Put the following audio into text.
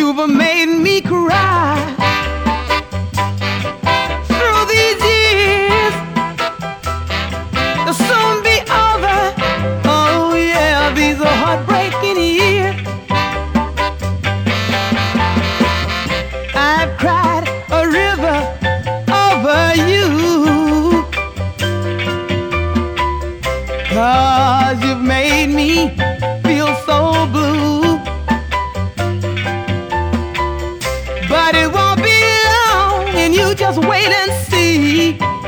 You've made me cry through these years. It'll soon be over. Oh yeah, these are heartbreaking years. I've cried a river over you, 'cause you've made me feel so blue. But it won't be long, and you just wait and see.